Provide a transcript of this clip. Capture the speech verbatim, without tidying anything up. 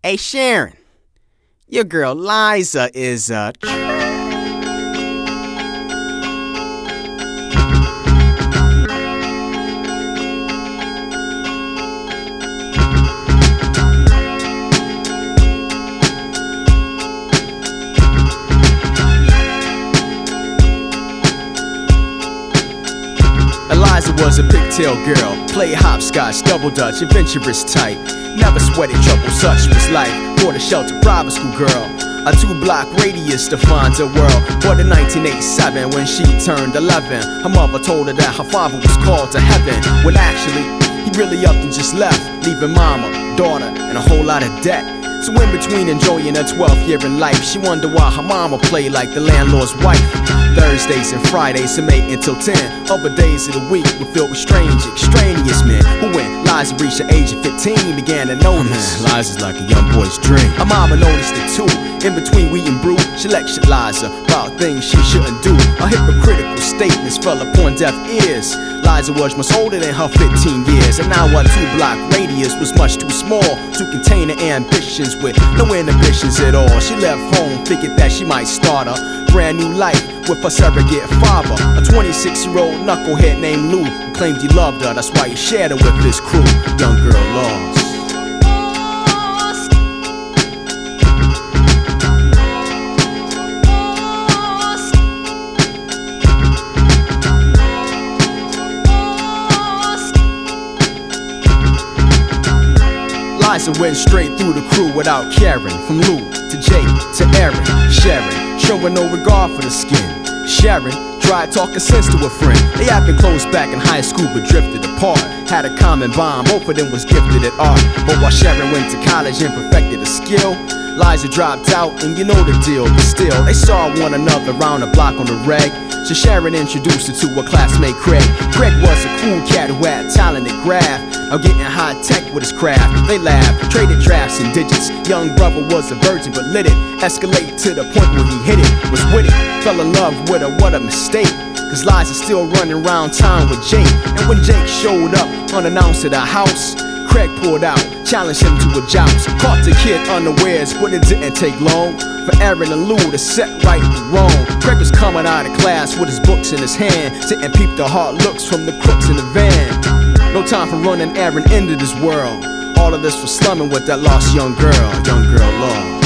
Hey Sharon, your girl Liza is uh Eliza was a pigtail girl, played hopscotch, double dutch, adventurous type. Never sweated trouble, such was life. For the shelter private school girl, a two-block radius defines her world. But in nineteen eighty-seven, when she turned eleven, her mother told her that her father was called to heaven. When actually, he really upped and just left, leaving mama, daughter, and a whole lot of debt. So in between enjoying her twelfth year in life, she wondered why her mama played like the landlord's wife. Thursdays and Fridays from eight until ten. Other days of the week were filled with strange, extraneous men who, when Liza reached the age of fifteen, began to notice. Man, Liza's like a young boy's dream. Her mama noticed it too. In between wheat and brew, she lectured Liza about things she shouldn't do. Her hypocritical statements fell upon deaf ears. Liza was much older than her fifteen years, and now her two-block radius was much too small to contain her ambitions with no inhibitions at all. She left home, figured that she might start a brand new life with her surrogate father, a twenty-six-year-old knucklehead named Lou, who claimed he loved her. That's why he shared her with his crew. Young girl lost. Liza went straight through the crew without caring. From Lou to Jake to Aaron, Sharon, showing no regard for the skin. Sharon tried talking sense to a friend. They had been close back in high school but drifted apart. Had a common bond, both of them was gifted at art. But while Sharon went to college and perfected a skill, Liza dropped out, and you know the deal. But still, they saw one another round the block on the reg. So Sharon introduced her to her classmate Craig. Craig was a cool cat who had talent at graph. Now getting high tech with his craft. They laughed, traded drafts and digits. Young brother was a virgin but lit it. Escalate to the point where he hit it. Was with it, fell in love with her, what a mistake. Cause Liza's still running around town with Jake. And when Jake showed up unannounced at her house, Craig pulled out, challenged him to a joust. Caught the kid unawares, but it didn't take long for Aaron and Lou to set right the wrong. Craig was coming out of class with his books in his hand, sitting peep the hard looks from the crooks in the van. No time for running Aaron into this world. All of this for slumming with that lost young girl, young girl lost.